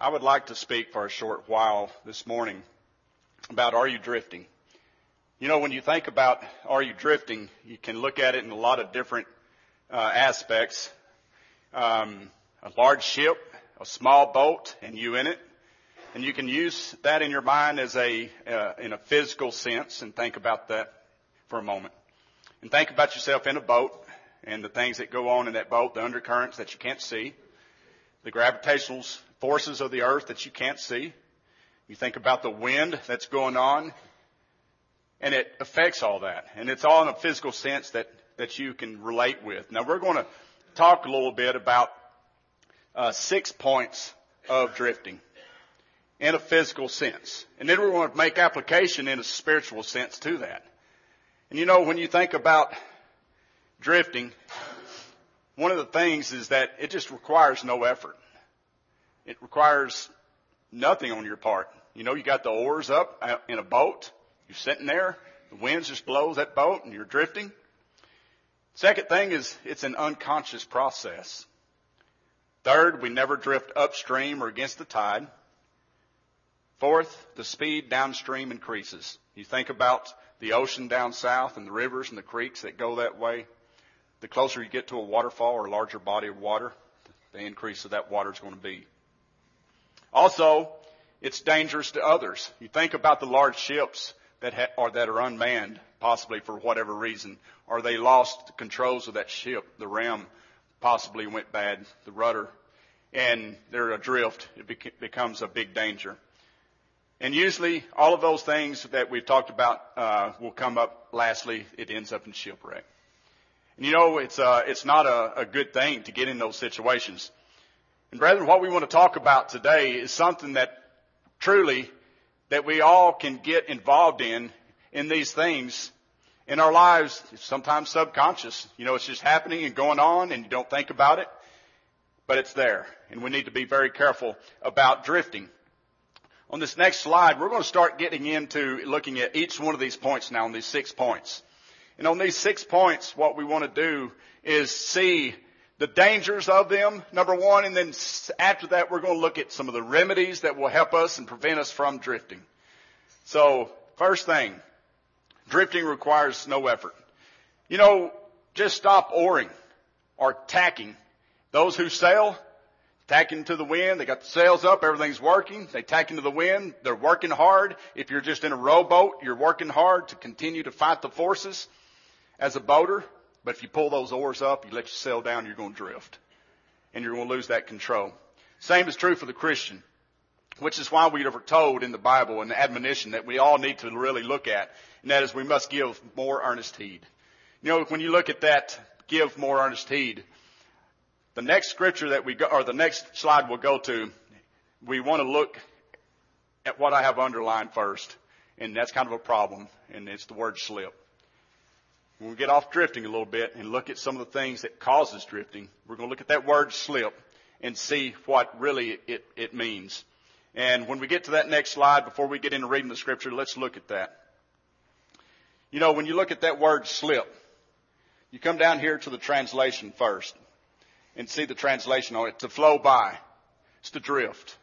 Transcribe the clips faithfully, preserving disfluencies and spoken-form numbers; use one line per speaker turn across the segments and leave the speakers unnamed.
I would like to speak for a short while this morning about are you drifting? You know, when you think about are you drifting, you can look at it in a lot of different uh, aspects. Um, a large ship, a small boat, and you in it. And you can use that in your mind as a, uh, in a physical sense and think about that for a moment. And think about yourself in a boat and the things that go on in that boat, the undercurrents that you can't see, the gravitational forces of the earth that you can't see. You think about the wind that's going on, and it affects all that. And it's all in a physical sense that, that you can relate with. Now, we're going to talk a little bit about uh, six points of drifting in a physical sense. And then we're going to make application in a spiritual sense to that. And you know, when you think about drifting, one of the things is that it just requires no effort. It requires nothing on your part. You know, you got the oars up in a boat. You're sitting there. The wind just blows that boat and you're drifting. Second thing is it's an unconscious process. Third, we never drift upstream or against the tide. Fourth, the speed downstream increases. You think about the ocean down south and the rivers and the creeks that go that way. The closer you get to a waterfall or a larger body of water, the increase of that water is going to be. Also, it's dangerous to others. You think about the large ships that ha- or that are unmanned, possibly for whatever reason, or they lost the controls of that ship. The ram possibly went bad, the rudder, and they're adrift. It bec- becomes a big danger. And usually, all of those things that we've talked about uh, will come up. Lastly, it ends up in shipwreck. And you know, it's uh, it's not a, a good thing to get in those situations. And brethren, what we want to talk about today is something that truly that we all can get involved in, in these things in our lives, sometimes subconscious. You know, it's just happening and going on and you don't think about it, but it's there. And we need to be very careful about drifting. On this next slide, we're going to start getting into looking at each one of these points now, on these six points. And on these six points, what we want to do is see the dangers of them, number one, and then after that, we're going to look at some of the remedies that will help us and prevent us from drifting. So, first thing, drifting requires no effort. You know, just stop oaring or tacking. Those who sail, tack into the wind, they got the sails up, everything's working, they tack into the wind, they're working hard. If you're just in a rowboat, you're working hard to continue to fight the forces as a boater. But if you pull those oars up, you let your sail down, you're going to drift. And you're going to lose that control. Same is true for the Christian, which is why we are told in the Bible an admonition that we all need to really look at. And that is we must give more earnest heed. You know, when you look at that, give more earnest heed. The next scripture that we go, or the next slide we'll go to, we want to look at what I have underlined first. And that's kind of a problem. And it's the word slip. When we get off drifting a little bit and look at some of the things that causes drifting, we're going to look at that word slip and see what really it, it means. And when we get to that next slide, before we get into reading the scripture, let's look at that. You know, when you look at that word slip, you come down here to the translation first and see the translation on it, to flow by. It's to drift.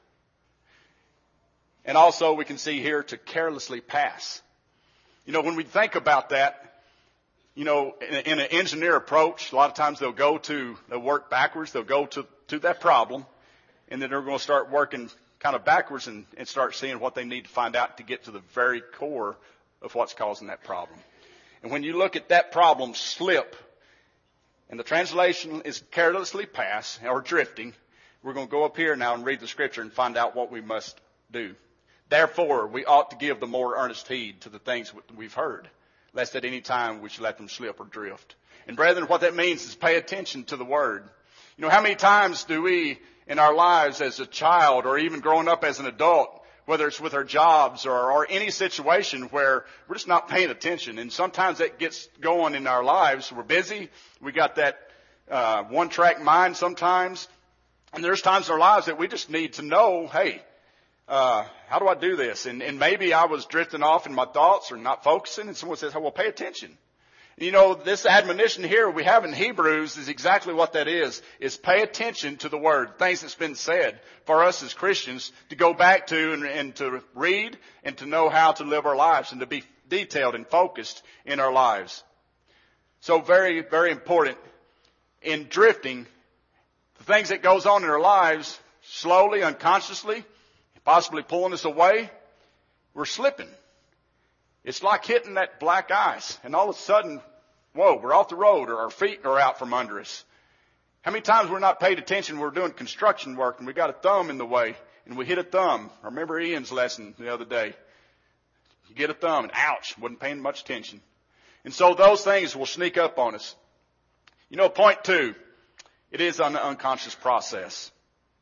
And also we can see here to carelessly pass. You know, when we think about that, you know, in, in an engineer approach, a lot of times they'll go to, they'll work backwards, they'll go to, to that problem, and then they're going to start working kind of backwards and, and start seeing what they need to find out to get to the very core of what's causing that problem. And when you look at that problem, slip, and the translation is carelessly pass, or drifting, we're going to go up here now and read the scripture and find out what we must do. Therefore, we ought to give the more earnest heed to the things we've heard, lest at any time we should let them slip or drift. And brethren, what that means is pay attention to the word. You know, how many times do we in our lives as a child or even growing up as an adult, whether it's with our jobs or, or any situation where we're just not paying attention. And sometimes that gets going in our lives. We're busy. We got that uh, one-track mind sometimes. And there's times in our lives that we just need to know, hey, uh, how do I do this? And, and maybe I was drifting off in my thoughts or not focusing. And someone says, oh, well, pay attention. You know, this admonition here we have in Hebrews is exactly what that is, is pay attention to the Word, things that's been said for us as Christians to go back to and, and to read and to know how to live our lives and to be detailed and focused in our lives. So very, very important in drifting, the things that goes on in our lives, slowly, unconsciously, possibly pulling us away, we're slipping. It's like hitting that black ice, and all of a sudden, whoa, we're off the road, or our feet are out from under us. How many times we're not paid attention, we're doing construction work, and we got a thumb in the way, and we hit a thumb. I remember Ian's lesson the other day. You get a thumb, and ouch, wasn't paying much attention. And so those things will sneak up on us. You know, point two, it is an unconscious process.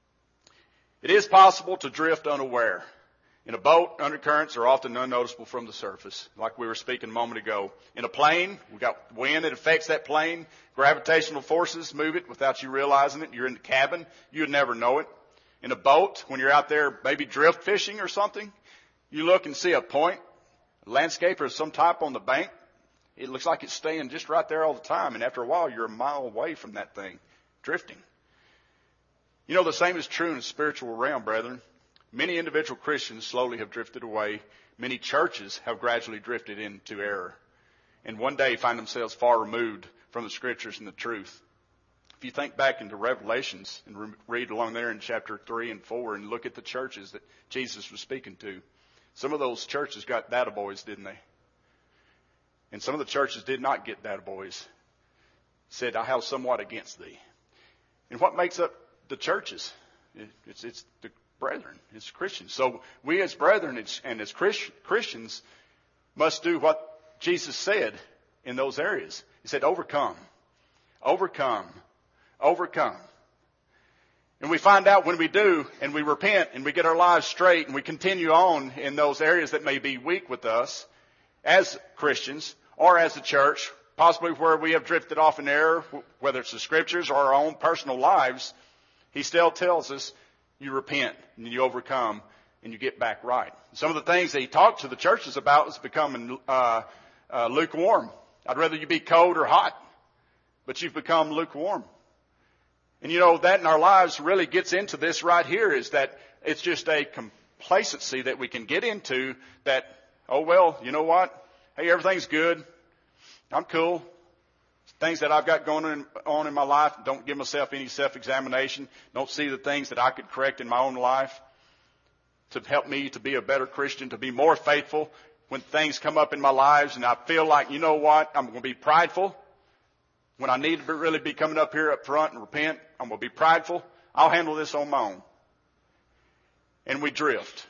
It is possible to drift unaware. In a boat, undercurrents are often unnoticeable from the surface, like we were speaking a moment ago. In a plane, we've got wind that affects that plane. Gravitational forces move it without you realizing it. You're in the cabin. You'd never know it. In a boat, when you're out there maybe drift fishing or something, you look and see a point, a landscape or some type on the bank. It looks like it's staying just right there all the time. And after a while, you're a mile away from that thing, drifting. You know, the same is true in the spiritual realm, brethren. Many individual Christians slowly have drifted away. Many churches have gradually drifted into error. And one day find themselves far removed from the Scriptures and the truth. If you think back into Revelations and re- read along there in chapter three and four and look at the churches that Jesus was speaking to, some of those churches got data boys, didn't they? And some of the churches did not get data boys. Said, I have somewhat against thee. And what makes up the churches? It, it's, it's the brethren, it's Christians. So we as brethren and as Christians must do what Jesus said in those areas. He said, overcome, overcome, overcome. And we find out when we do and we repent and we get our lives straight and we continue on in those areas that may be weak with us as Christians or as a church, possibly where we have drifted off in error, whether it's the Scriptures or our own personal lives, he still tells us, you repent and you overcome and you get back right. Some of the things that he talked to the churches about is becoming uh, uh, lukewarm. I'd rather you be cold or hot, but you've become lukewarm. And you know, that in our lives really gets into this right here, is that it's just a complacency that we can get into that, oh well, you know what? Hey, everything's good. I'm cool. Things that I've got going on, on in my life, don't give myself any self-examination. Don't see the things that I could correct in my own life to help me to be a better Christian, to be more faithful when things come up in my lives and I feel like, you know what, I'm going to be prideful. When I need to really be coming up here up front and repent, I'm going to be prideful. I'll handle this on my own. And we drift.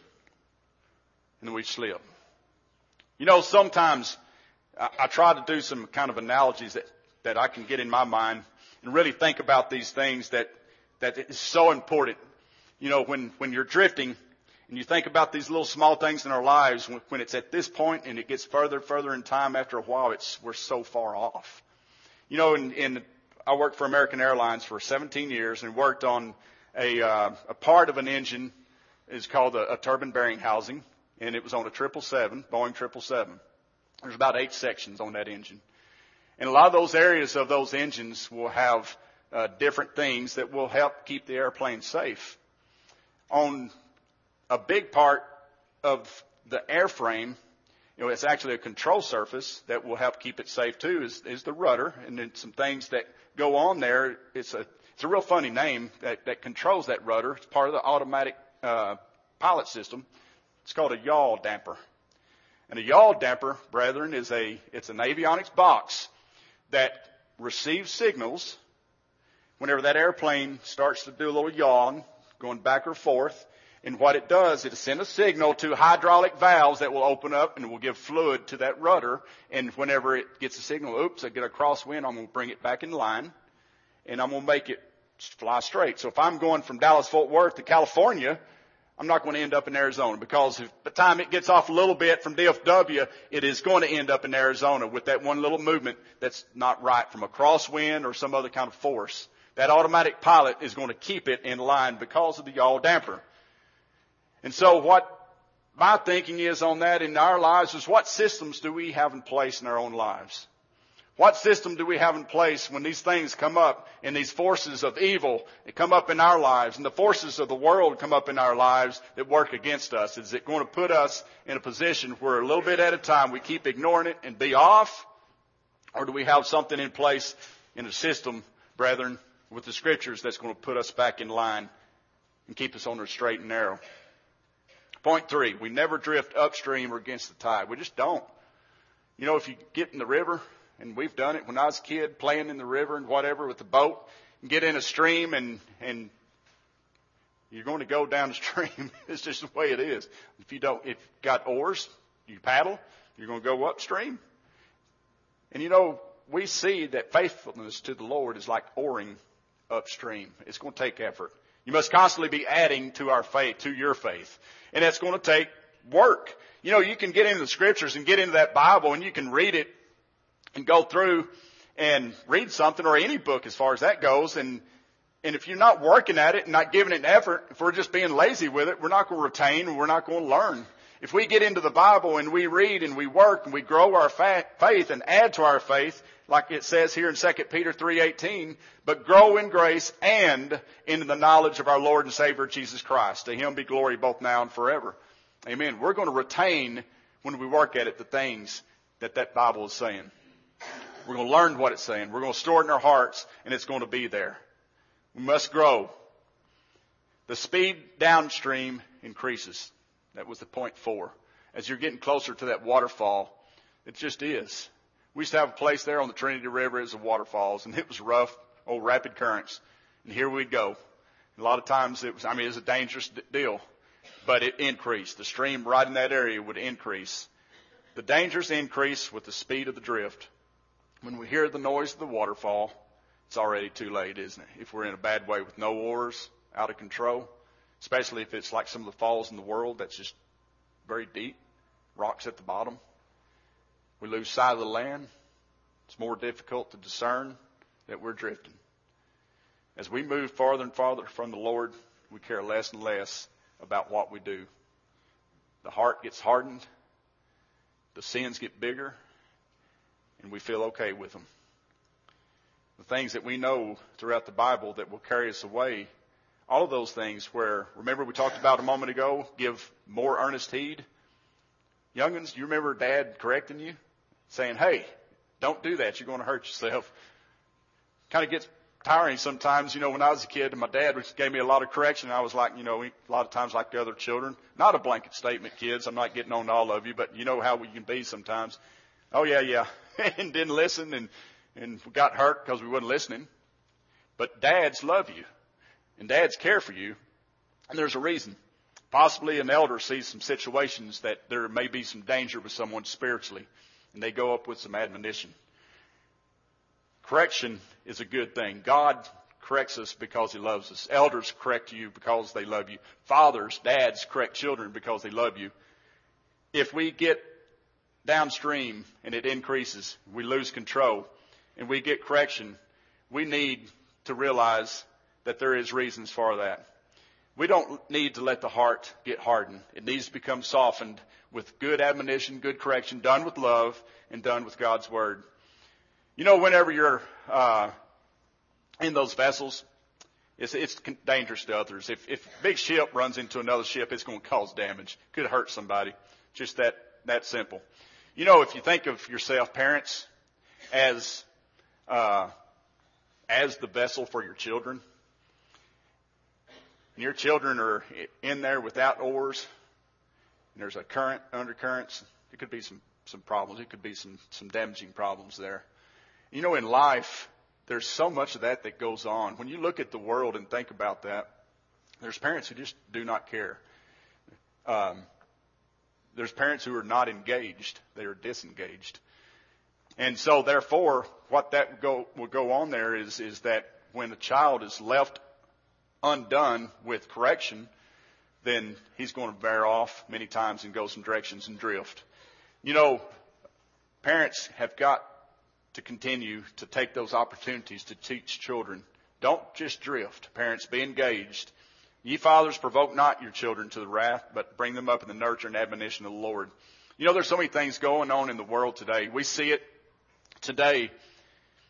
And we slip. You know, sometimes I, I try to do some kind of analogies that that I can get in my mind and really think about these things that, that is so important. You know, when, when you're drifting and you think about these little small things in our lives, when, when it's at this point and it gets further, further in time, after a while, it's, we're so far off. You know, in, in, I worked for American Airlines for seventeen years and worked on a, uh, a part of an engine is called a, a turbine bearing housing, and it was on a triple seven, Boeing triple seven. There's about eight sections on that engine. And a lot of those areas of those engines will have uh, different things that will help keep the airplane safe. On a big part of the airframe, you know, it's actually a control surface that will help keep it safe too, is, is the rudder. And then some things that go on there. It's a, it's a real funny name that, that controls that rudder. It's part of the automatic uh, pilot system. It's called a yaw damper. And a yaw damper, brethren, is a, it's an avionics box that receives signals whenever that airplane starts to do a little yaw, going back or forth. And what it does, it sends a signal to hydraulic valves that will open up and will give fluid to that rudder. And whenever it gets a signal, oops, I get a crosswind, I'm going to bring it back in line. And I'm going to make it fly straight. So if I'm going from Dallas-Fort Worth to California, I'm not going to end up in Arizona, because if by the time it gets off a little bit from D F W, it is going to end up in Arizona with that one little movement that's not right from a crosswind or some other kind of force. That automatic pilot is going to keep it in line because of the yaw damper. And so what my thinking is on that in our lives is, what systems do we have in place in our own lives? What system do we have in place when these things come up and these forces of evil come up in our lives and the forces of the world come up in our lives that work against us? Is it going to put us in a position where a little bit at a time we keep ignoring it and be off? Or do we have something in place in a system, brethren, with the Scriptures that's going to put us back in line and keep us on the straight and narrow? Point three, we never drift upstream or against the tide. We just don't. You know, if you get in the river, and we've done it when I was a kid, playing in the river and whatever with the boat, and get in a stream and, and you're going to go down the stream. It's just the way it is. If you don't, if you've got oars, you paddle, you're going to go upstream. And you know, we see that faithfulness to the Lord is like oaring upstream. It's going to take effort. You must constantly be adding to our faith, to your faith. And it's going to take work. You know, you can get into the Scriptures and get into that Bible and you can read it and go through and read something, or any book as far as that goes, and and if you're not working at it and not giving it an effort, if we're just being lazy with it, we're not going to retain and we're not going to learn. If we get into the Bible and we read and we work and we grow our fa- faith and add to our faith, like it says here in Second Peter three eighteen, but grow in grace and into the knowledge of our Lord and Savior Jesus Christ. To Him be glory both now and forever. Amen. We're going to retain, when we work at it, the things that that Bible is saying. We're going to learn what it's saying. We're going to store it in our hearts, and it's going to be there. We must grow. The speed downstream increases. That was the point four. As you're getting closer to that waterfall, it just is. We used to have a place there on the Trinity River as the waterfalls, and it was rough, old rapid currents. And here we'd go. A lot of times it was, I mean, it was a dangerous deal, but it increased. The stream right in that area would increase. The dangers increase with the speed of the drift. When we hear the noise of the waterfall, it's already too late, isn't it? If we're in a bad way with no oars, out of control, especially if it's like some of the falls in the world that's just very deep, rocks at the bottom. We lose sight of the land. It's more difficult to discern that we're drifting. As we move farther and farther from the Lord, we care less and less about what we do. The heart gets hardened. The sins get bigger. And we feel okay with them. The things that we know throughout the Bible that will carry us away, all of those things where, remember we talked about a moment ago, give more earnest heed. Young'uns, you remember Dad correcting you? Saying, hey, don't do that. You're going to hurt yourself. Kind of gets tiring sometimes. You know, when I was a kid, my dad gave me a lot of correction. I was like, you know, a lot of times like the other children. Not a blanket statement, kids. I'm not getting on to all of you, but you know how we can be sometimes. Oh, yeah, yeah. And didn't listen and, and got hurt because we wasn't listening. But dads love you. And dads care for you. And there's a reason. Possibly an elder sees some situations that there may be some danger with someone spiritually. And they go up with some admonition. Correction is a good thing. God corrects us because He loves us. Elders correct you because they love you. Fathers, dads correct children because they love you. If we get downstream and it increases, we lose control, and we get correction, we need to realize that there is reasons for that. We don't need to let the heart get hardened. It needs to become softened with good admonition, good correction, done with love and done with God's Word. You know, whenever you're uh, in those vessels, it's, it's dangerous to others. If, if a big ship runs into another ship, it's going to cause damage. Could hurt somebody. Just that, that simple. You know, if you think of yourself, parents, as uh, as the vessel for your children, and your children are in there without oars, and there's a current, undercurrents, there could be some, some problems. It could be some, some damaging problems there. You know, in life, there's so much of that that goes on. When you look at the world and think about that, there's parents who just do not care. Um, There's parents who are not engaged. They are disengaged. And so, therefore, what that would go, would go on there is, is that when a child is left undone with correction, then he's going to veer off many times and go some directions and drift. You know, parents have got to continue to take those opportunities to teach children. Don't just drift. Parents, be engaged. Ye fathers, provoke not your children to the wrath, but bring them up in the nurture and admonition of the Lord. You know, there's so many things going on in the world today. We see it today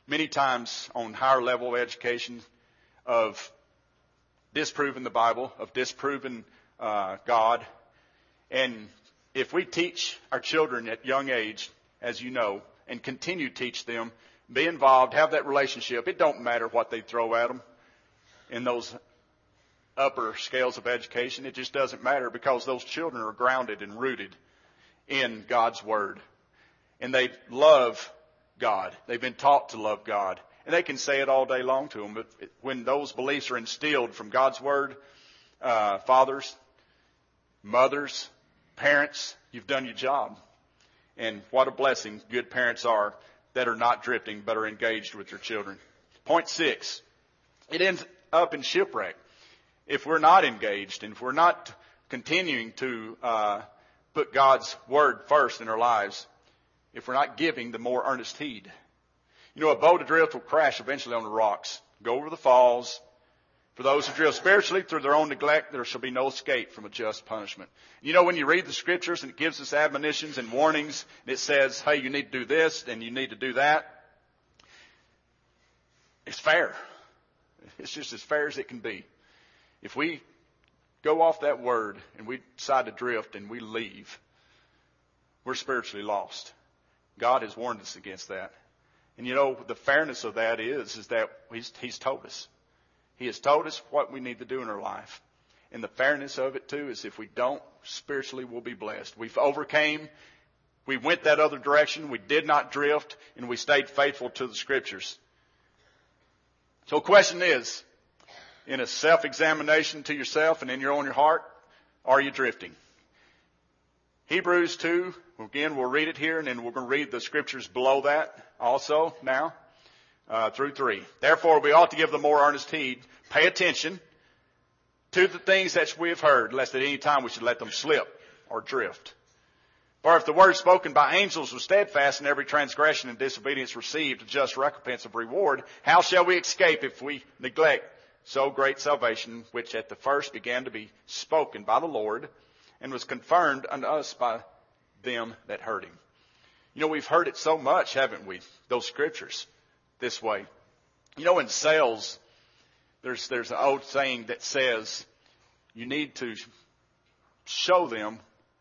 many times on higher level education of disproving the Bible, of disproving uh, God. And if we teach our children at young age, as you know, and continue to teach them, be involved, have that relationship, it don't matter what they throw at them in those upper scales of education. It just doesn't matter, because those children are grounded and rooted in God's Word. And they love God. They've been taught to love God. And they can say it all day long to them. But when those beliefs are instilled from God's Word, uh, fathers, mothers, parents, you've done your job. And what a blessing good parents are that are not drifting but are engaged with their children. Point six, it ends up in shipwreck. If we're not engaged and if we're not continuing to uh, put God's Word first in our lives, if we're not giving the more earnest heed. You know, a boat adrift will crash eventually on the rocks, go over the falls. For those who drift spiritually through their own neglect, there shall be no escape from a just punishment. You know, when you read the Scriptures and it gives us admonitions and warnings, and it says, hey, you need to do this and you need to do that, it's fair. It's just as fair as it can be. If we go off that Word and we decide to drift and we leave, we're spiritually lost. God has warned us against that. And you know, the fairness of that is, is that he's, he's told us. He has told us what we need to do in our life. And the fairness of it too is if we don't, spiritually we'll be blessed. We've overcame. We went that other direction. We did not drift, and we stayed faithful to the Scriptures. So the question is, in a self-examination to yourself and in your own your heart, are you drifting? Hebrews two, again, we'll read it here, and then we're going to read the Scriptures below that also now. Uh, through three. Therefore, we ought to give the more earnest heed, pay attention to the things that we have heard, lest at any time we should let them slip or drift. For if the word spoken by angels was steadfast, and every transgression and disobedience received a just recompense of reward, how shall we escape if we neglect so great salvation, which at the first began to be spoken by the Lord, and was confirmed unto us by them that heard him? You know, we've heard it so much, haven't we? Those Scriptures. This way. You know, in sales, there's there's an old saying that says you need to show them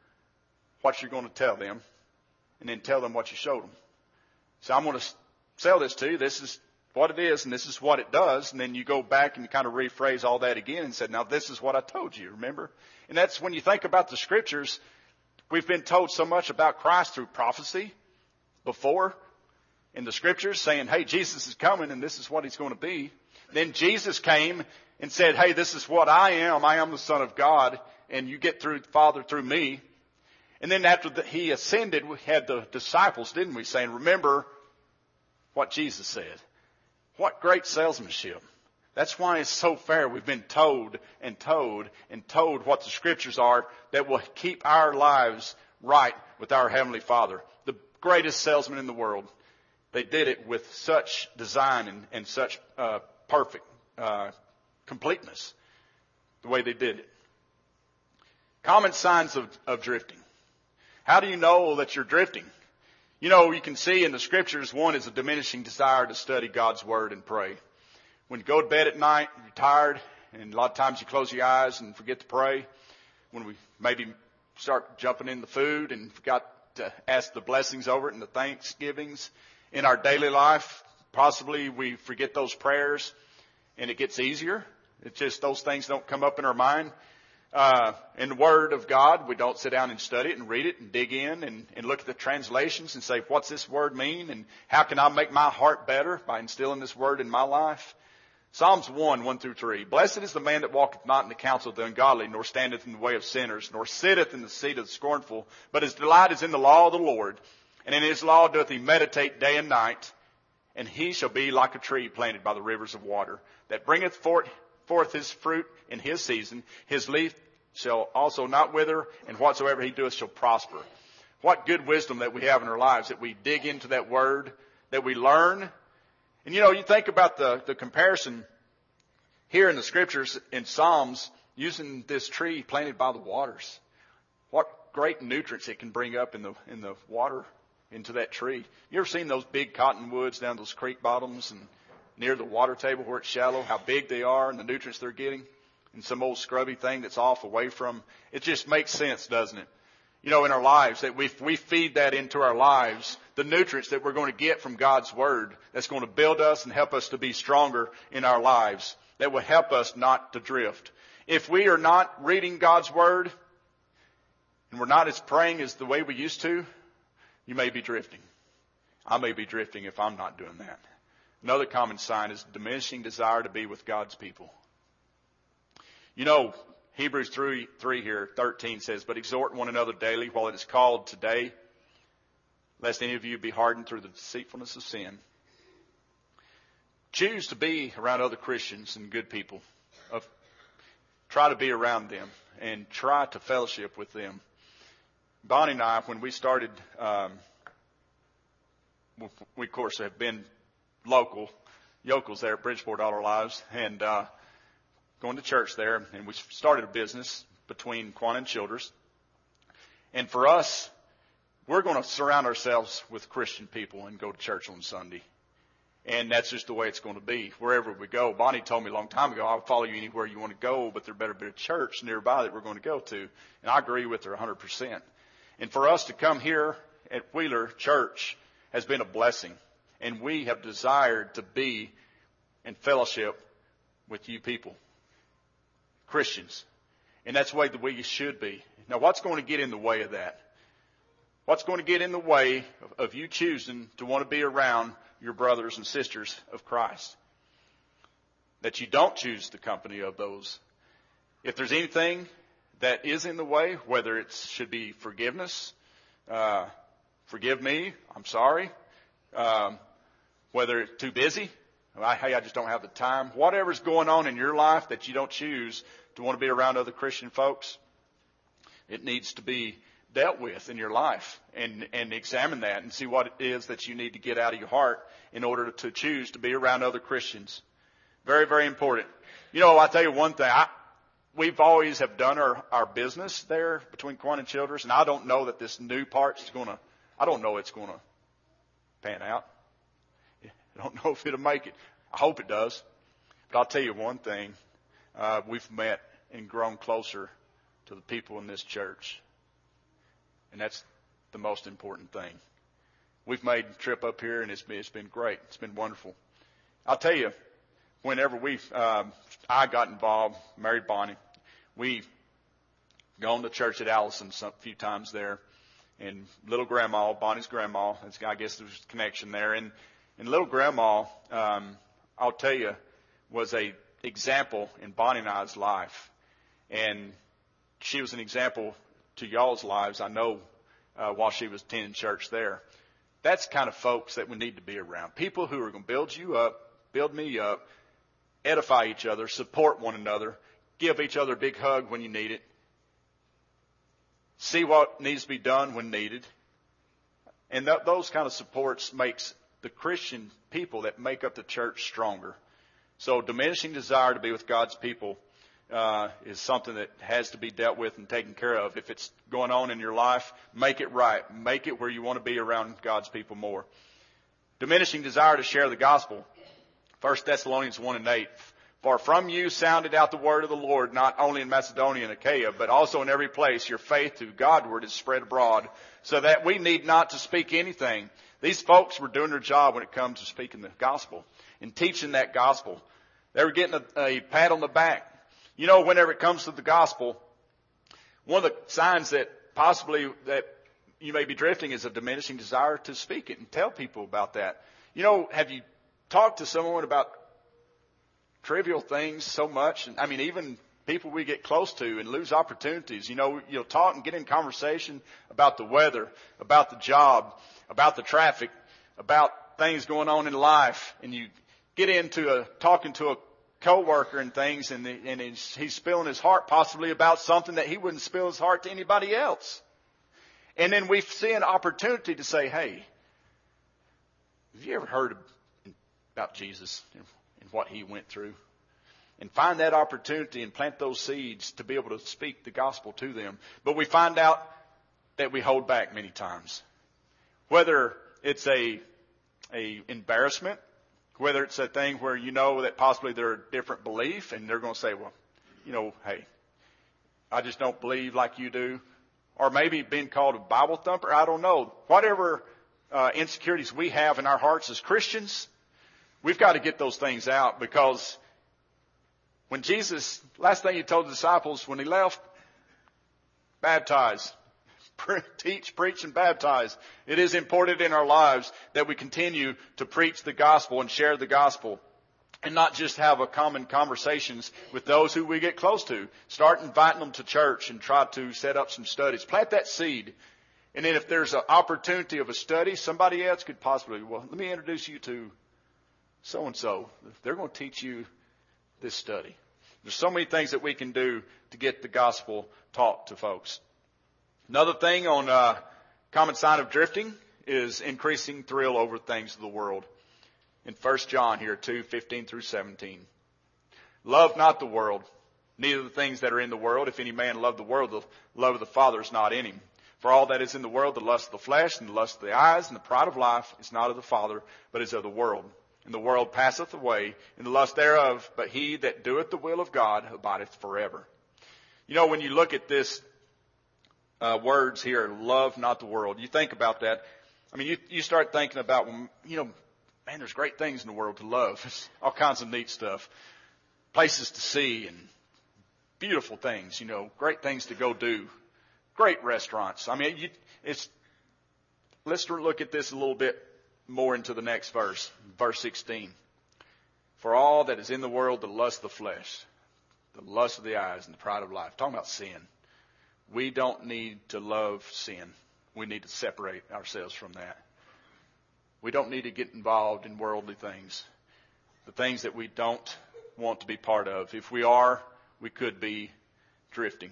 what you're going to tell them, and then tell them what you showed them. So I'm going to sell this to you. This is what it is, and this is what it does. And then you go back and you kind of rephrase all that again and said, now this is what I told you, remember? And that's when you think about the Scriptures, we've been told so much about Christ through prophecy before, in the Scriptures, saying, hey, Jesus is coming and this is what he's going to be. Then Jesus came and said, hey, this is what I am. I am the Son of God, and you get through the Father through me. And then after the, he ascended, we had the disciples, didn't we, saying, remember what Jesus said. What great salesmanship. That's why it's so fair. We've been told and told and told what the Scriptures are that will keep our lives right with our Heavenly Father, the greatest salesman in the world. They did it with such design and, and such uh, perfect uh, completeness, the way they did it. Common signs of, of drifting. How do you know that you're drifting? You know, you can see in the Scriptures, one is a diminishing desire to study God's Word and pray. When you go to bed at night, you're tired, and a lot of times you close your eyes and forget to pray. When we maybe start jumping in the food and forgot to ask the blessings over it and the thanksgivings. In our daily life, possibly we forget those prayers and it gets easier. It's just those things don't come up in our mind. Uh, in the Word of God, we don't sit down and study it and read it and dig in and, and look at the translations and say, what's this word mean? And how can I make my heart better by instilling this word in my life? Psalms one, one through three. Blessed is the man that walketh not in the counsel of the ungodly, nor standeth in the way of sinners, nor sitteth in the seat of the scornful. But his delight is in the law of the Lord. And in his law doth he meditate day and night. And he shall be like a tree planted by the rivers of water, that bringeth forth, forth his fruit in his season. His leaf shall also not wither, and whatsoever he doeth shall prosper. What good wisdom that we have in our lives, that we dig into that word, that we learn. And you know, you think about the, the comparison here in the Scriptures in Psalms, using this tree planted by the waters. What great nutrients it can bring up in the in the water into that tree. You ever seen those big cottonwoods down those creek bottoms and near the water table where it's shallow, how big they are and the nutrients they're getting? And some old scrubby thing that's off away from, it just makes sense, doesn't it? You know, in our lives, that we, we feed that into our lives, the nutrients that we're going to get from God's Word, that's going to build us and help us to be stronger in our lives, that will help us not to drift. If we are not reading God's Word, and we're not as praying as the way we used to, you may be drifting. I may be drifting if I'm not doing that. Another common sign is diminishing desire to be with God's people. You know, Hebrews three, three here, thirteen says, but exhort one another daily while it is called today, lest any of you be hardened through the deceitfulness of sin. Choose to be around other Christians and good people. Of, try to be around them and try to fellowship with them. Bonnie and I, when we started, um, we of course have been local, yokels there at Bridgeport all our lives, and uh, going to church there, and we started a business between Quanah and Childress. And for us, we're going to surround ourselves with Christian people and go to church on Sunday. And that's just the way it's going to be wherever we go. Bonnie told me a long time ago, I'll follow you anywhere you want to go, but there better be a church nearby that we're going to go to. And I agree with her one hundred percent. And for us to come here at Wheeler Church has been a blessing. And we have desired to be in fellowship with you people, Christians. And that's the way that we should be. Now, what's going to get in the way of that? What's going to get in the way of, of you choosing to want to be around your brothers and sisters of Christ? That you don't choose the company of those. If there's anything that is in the way, whether it should be forgiveness, uh, forgive me, I'm sorry, um, whether it's too busy, I, hey, I just don't have the time, whatever's going on in your life that you don't choose to want to be around other Christian folks, it needs to be dealt with in your life, and, and examine that and see what it is that you need to get out of your heart in order to choose to be around other Christians. Very, very important. You know, I'll tell you one thing. I, we've always have done our, our business there between Quanah and Childress, and I don't know that this new part's going to, I don't know it's going to pan out. I don't know if it'll make it. I hope it does. But I'll tell you one thing. Uh, we've met and grown closer to the people in this church. And that's the most important thing. We've made a trip up here, and it's been, it's been great. It's been wonderful. I'll tell you, whenever we, um, I got involved, married Bonnie, we gone to church at Allison's a few times there. And little grandma, Bonnie's grandma, I guess there's a connection there. And, and little grandma, um, I'll tell you, was a example in Bonnie and I's life. And she was an example to y'all's lives, I know, uh, while she was attending church there. That's the kind of folks that we need to be around. People who are going to build you up, build me up, edify each other, support one another, give each other a big hug when you need it, see what needs to be done when needed. And th- those kind of supports makes the Christian people that make up the church stronger. So diminishing desire to be with God's people uh, is something that has to be dealt with and taken care of. If it's going on in your life, make it right. Make it where you want to be around God's people more. Diminishing desire to share the gospel. First Thessalonians one and eight. For from you sounded out the word of the Lord, not only in Macedonia and Achaia, but also in every place. Your faith to Godward is spread abroad, so that we need not to speak anything. These folks were doing their job when it comes to speaking the gospel and teaching that gospel. They were getting a, a pat on the back. You know, whenever it comes to the gospel, one of the signs that possibly that you may be drifting is a diminishing desire to speak it and tell people about that. You know, have you talked to someone about trivial things so much? And I mean, even people we get close to and lose opportunities. You know, you'll talk and get in conversation about the weather, about the job, about the traffic, about things going on in life, and you get into a talking to a coworker and things, and, the, and he's, he's spilling his heart possibly about something that he wouldn't spill his heart to anybody else. And then we see an opportunity to say, hey, have you ever heard about Jesus and, and what he went through? And find that opportunity and plant those seeds to be able to speak the gospel to them. But we find out that we hold back many times. Whether it's a, a embarrassment, whether it's a thing where you know that possibly they're a different belief and they're going to say, well, you know, hey, I just don't believe like you do. Or maybe being called a Bible thumper. I don't know. Whatever uh, insecurities we have in our hearts as Christians, we've got to get those things out, because when Jesus, last thing he told the disciples when he left, baptize, teach, preach, and baptize. It is important in our lives that we continue to preach the gospel and share the gospel, and not just have a common conversations with those who we get close to. Start inviting them to church and try to set up some studies. Plant that seed. And then if there's an opportunity of a study, somebody else could possibly, well, let me introduce you to so-and-so. They're going to teach you this study. There's so many things that we can do to get the gospel taught to folks. Another thing on uh, common sign of drifting is increasing thrill over things of the world. In First John here, two, fifteen through seventeen. Love not the world, neither the things that are in the world. If any man love the world, the love of the Father is not in him. For all that is in the world, the lust of the flesh, and the lust of the eyes, and the pride of life, is not of the Father, but is of the world. And the world passeth away, and the lust thereof, but he that doeth the will of God abideth forever. You know, when you look at this uh, words here, love not the world, you think about that. I mean, you, you start thinking about, you know, man, there's great things in the world to love. It's all kinds of neat stuff. Places to see and beautiful things, you know, great things to go do. Great restaurants. I mean, you, it's, let's look at this a little bit more into the next verse, verse sixteen. For all that is in the world, the lust of the flesh, the lust of the eyes, and the pride of life. Talking about sin. We don't need to love sin. We need to separate ourselves from that. We don't need to get involved in worldly things, the things that we don't want to be part of. If we are, we could be drifting.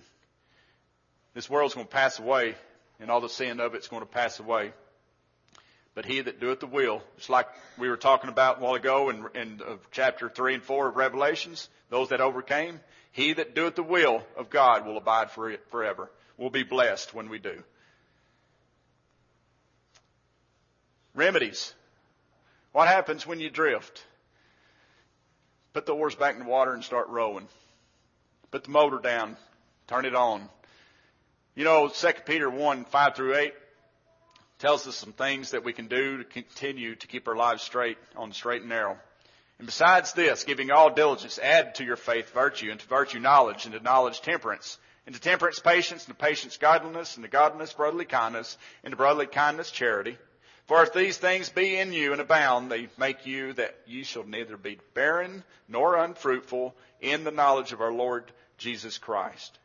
This world's going to pass away, and all the sin of it's going to pass away. But he that doeth the will, it's like we were talking about a while ago in, in uh, chapter three and four of Revelations, those that overcame, he that doeth the will of God will abide for it forever. We'll be blessed when we do. Remedies. What happens when you drift? Put the oars back in the water and start rowing. Put the motor down. Turn it on. You know, Second Peter one, five through eight tells us some things that we can do to continue to keep our lives straight, on the straight and narrow. And besides this, giving all diligence, add to your faith virtue, and to virtue knowledge, and to knowledge temperance, and to temperance patience, and to patience godliness, and to godliness brotherly kindness, and to brotherly kindness charity. For if these things be in you and abound, they make you that ye shall neither be barren nor unfruitful in the knowledge of our Lord Jesus Christ.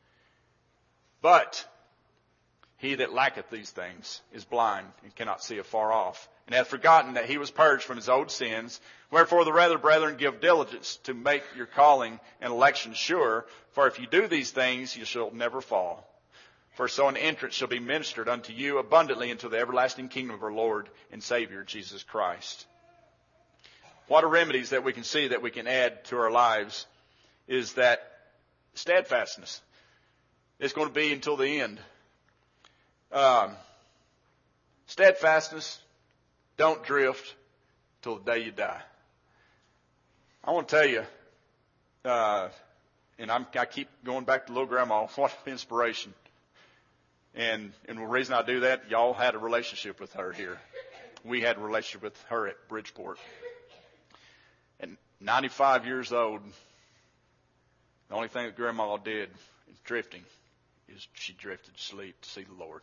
But he that lacketh these things is blind and cannot see afar off, and hath forgotten that he was purged from his old sins. Wherefore the rather, brethren, give diligence to make your calling and election sure. For if you do these things, you shall never fall. For so an entrance shall be ministered unto you abundantly into the everlasting kingdom of our Lord and Savior Jesus Christ. What are remedies that we can see that we can add to our lives is that steadfastness. It's going to be until the end. Um, steadfastness, don't drift till the day you die. I want to tell you, uh, and I'm, I keep going back to little grandma, what inspiration. And, and the reason I do that, y'all had a relationship with her here. We had a relationship with her at Bridgeport. And ninety-five years old, the only thing that grandma did in drifting is she drifted to sleep to see the Lord.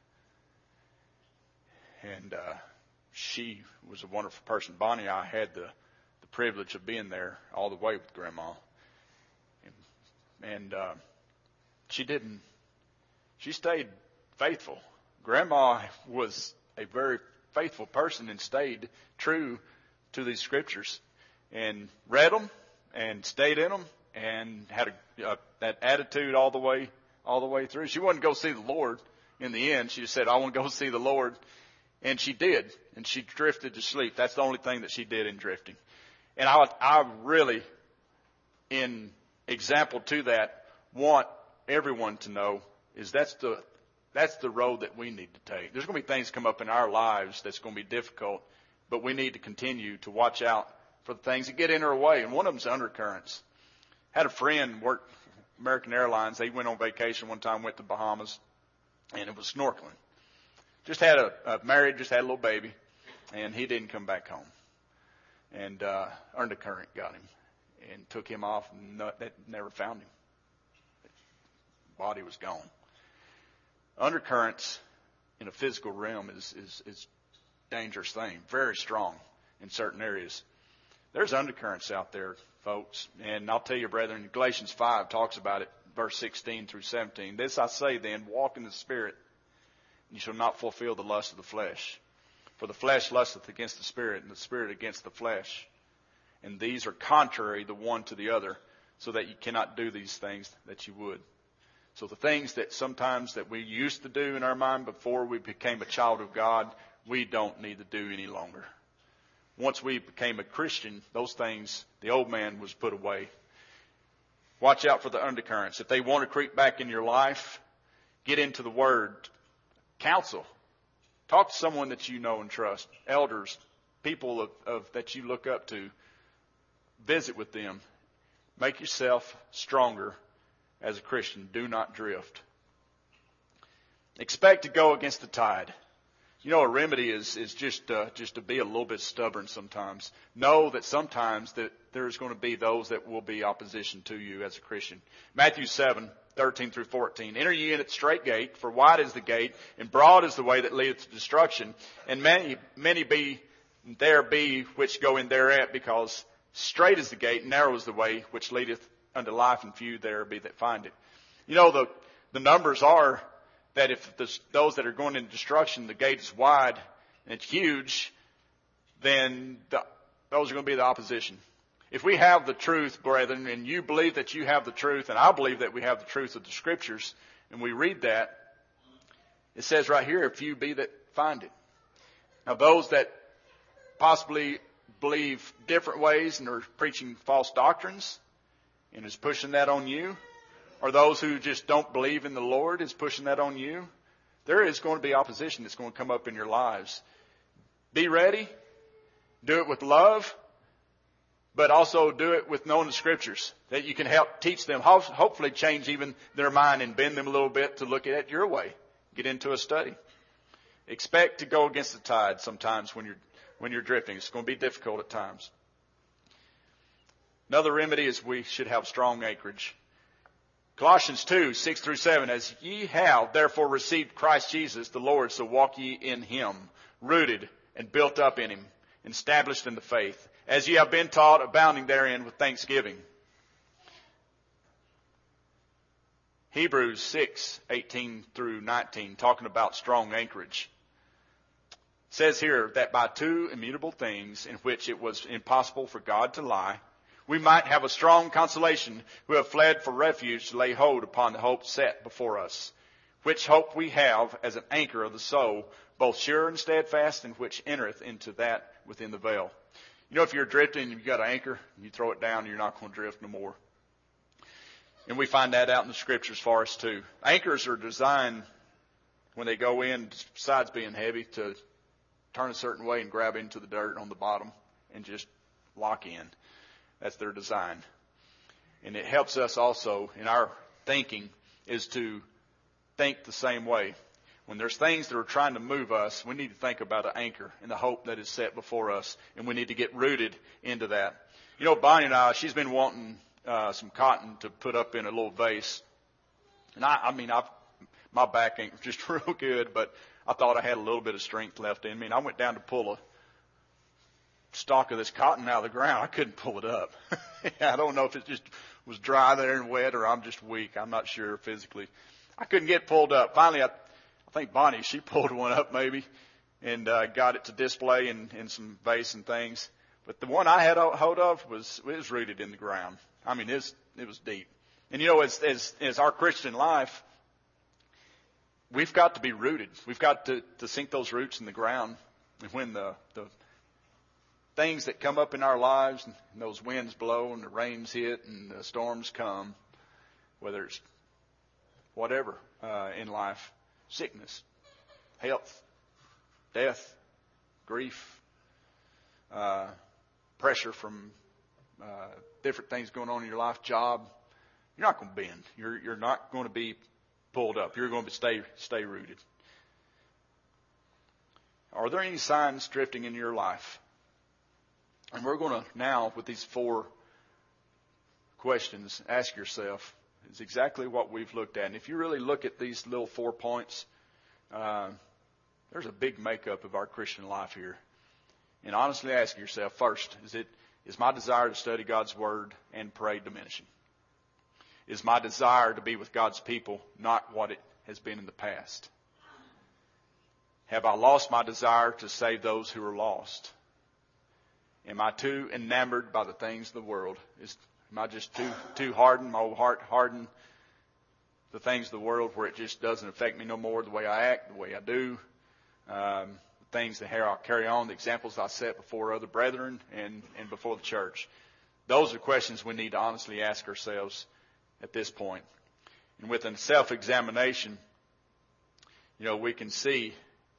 And uh, she was a wonderful person. Bonnie and I had the, the privilege of being there all the way with grandma. And, and uh, she didn't, she stayed faithful. Grandma was a very faithful person and stayed true to these scriptures and read them and stayed in them and had a, uh, that attitude all the way all the way through. She wouldn't go see the Lord in the end. She just said, I want to go see the Lord. And she did. And she drifted to sleep. That's the only thing that she did in drifting. And I, I really, in example to that, want everyone to know is that's the that's the road that we need to take. There's going to be things come up in our lives that's going to be difficult, but we need to continue to watch out for the things that get in our way. And one of them's undercurrents. Had a friend work American Airlines. They went on vacation one time, went to Bahamas, and it was snorkeling. Just had a, a married, just had a little baby, and he didn't come back home. And uh, undercurrent got him and took him off, and no, that never found him. Body was gone. Undercurrents in a physical realm is, is, is a dangerous thing, very strong in certain areas. There's undercurrents out there, folks. And I'll tell you, brethren, Galatians five talks about it, verse sixteen through seventeen. This I say then, walk in the Spirit, and you shall not fulfill the lust of the flesh. For the flesh lusteth against the Spirit, and the Spirit against the flesh. And these are contrary the one to the other, so that you cannot do these things that you would. So the things that sometimes that we used to do in our mind before we became a child of God, we don't need to do any longer. Once we became a Christian, those things, the old man was put away. Watch out for the undercurrents. If they want to creep back in your life, get into the Word. Counsel. Talk to someone that you know and trust. Elders, people of, of that you look up to. Visit with them. Make yourself stronger as a Christian. Do not drift. Expect to go against the tide. You know, a remedy is, is just, uh, just to be a little bit stubborn sometimes. Know that sometimes that there's going to be those that will be opposition to you as a Christian. Matthew seven, thirteen through fourteen. Enter ye in at the straight gate, for wide is the gate, and broad is the way that leadeth to destruction. And many, many be, there be which go in thereat, because straight is the gate, and narrow is the way which leadeth unto life, and few there be that find it. You know, the, the numbers are that if the, those that are going into destruction, the gate is wide and it's huge, then the, those are going to be the opposition. If we have the truth, brethren, and you believe that you have the truth, and I believe that we have the truth of the Scriptures, and we read that, it says right here, if few be that find it. Now those that possibly believe different ways and are preaching false doctrines and is pushing that on you, or those who just don't believe in the Lord is pushing that on you, there is going to be opposition that's going to come up in your lives. Be ready. Do it with love, but also do it with knowing the Scriptures, that you can help teach them, hopefully change even their mind and bend them a little bit to look at it your way. Get into a study. Expect to go against the tide sometimes when you're, when you're drifting. It's going to be difficult at times. Another remedy is we should have strong anchorage. Colossians two, six through seven, as ye have therefore received Christ Jesus the Lord, so walk ye in him, rooted and built up in him, established in the faith, as ye have been taught, abounding therein with thanksgiving. Hebrews six, eighteen through nineteen, talking about strong anchorage. It says here that by two immutable things in which it was impossible for God to lie, we might have a strong consolation who have fled for refuge to lay hold upon the hope set before us, which hope we have as an anchor of the soul, both sure and steadfast, and which entereth into that within the veil. You know, if you're drifting and you've got an anchor, and you throw it down, you're not going to drift no more. And we find that out in the Scriptures for us too. Anchors are designed, when they go in, besides being heavy, to turn a certain way and grab into the dirt on the bottom and just lock in. That's their design. And it helps us also in our thinking is to think the same way. When there's things that are trying to move us, we need to think about an anchor and the hope that is set before us. And we need to get rooted into that. You know, Bonnie and I, she's been wanting uh, some cotton to put up in a little vase. And I, I mean, I've, my back ain't just real good, but I thought I had a little bit of strength left in me. And I went down to pull a stalk of this cotton out of the ground. I couldn't pull it up. I don't know if it just was dry there and wet or I'm just weak. I'm not sure physically. I couldn't get pulled up. Finally, I, I think Bonnie, she pulled one up maybe and uh, got it to display in, in some vase and things. But the one I had hold of was, it was rooted in the ground. I mean, it was, it was deep. And you know, as, as, as our Christian life, we've got to be rooted. We've got to, to sink those roots in the ground. And when the, the things that come up in our lives, and those winds blow and the rains hit and the storms come, whether it's whatever uh, in life, sickness, health, death, grief, uh, pressure from uh, different things going on in your life, job, you're not going to bend. You're, you're not going to be pulled up. You're going to stay, stay rooted. Are there any signs drifting in your life? And we're going to now, with these four questions, ask yourself, is exactly what we've looked at. And if you really look at these little four points, uh, there's a big makeup of our Christian life here. And honestly ask yourself, first, is it is my desire to study God's Word and pray diminishing? Is my desire to be with God's people not what it has been in the past? Have I lost my desire to save those who are lost? Am I too enamored by the things of the world? Is, am I just too too hardened, my old heart hardened, the things of the world where it just doesn't affect me no more, the way I act, the way I do, um, the things that I'll carry on, the examples I set before other brethren and, and before the church? Those are questions we need to honestly ask ourselves at this point. And with a self-examination, you know, we can see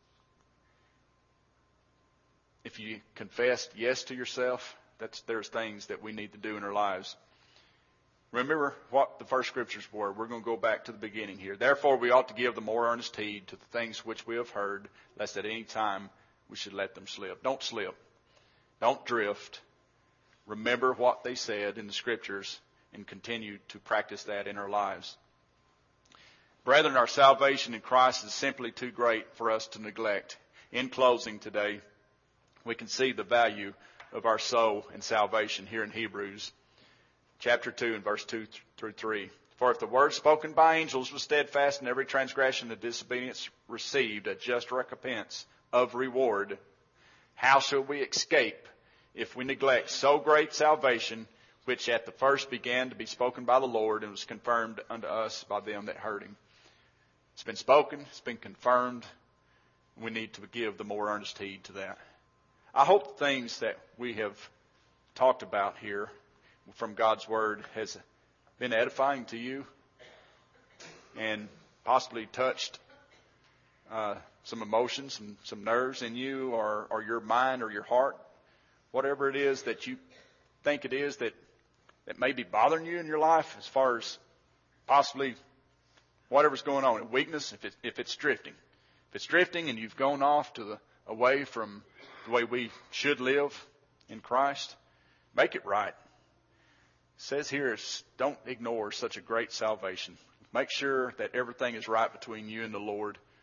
if you confess yes to yourself, that's, there's things that we need to do in our lives. Remember what the first scriptures were. We're going to go back to the beginning here. Therefore, we ought to give the more earnest heed to the things which we have heard, lest at any time we should let them slip. Don't slip. Don't drift. Remember what they said in the scriptures and continue to practice that in our lives. Brethren, our salvation in Christ is simply too great for us to neglect. In closing today, we can see the value of our soul and salvation here in Hebrews chapter two and verse two through three. For if the word spoken by angels was steadfast, and every transgression and disobedience received a just recompense of reward, how shall we escape if we neglect so great salvation, which at the first began to be spoken by the Lord and was confirmed unto us by them that heard him? It's been spoken, it's been confirmed. We need to give the more earnest heed to that. I hope the things that we have talked about here from God's Word has been edifying to you and possibly touched uh, some emotions and some nerves in you or, or your mind or your heart. Whatever it is that you think it is that, that may be bothering you in your life, as far as possibly whatever's going on. Weakness, if, it, if it's drifting. If it's drifting and you've gone off to the away from the way we should live in Christ, make it right. It says here, don't ignore such a great salvation. Make sure that everything is right between you and the Lord.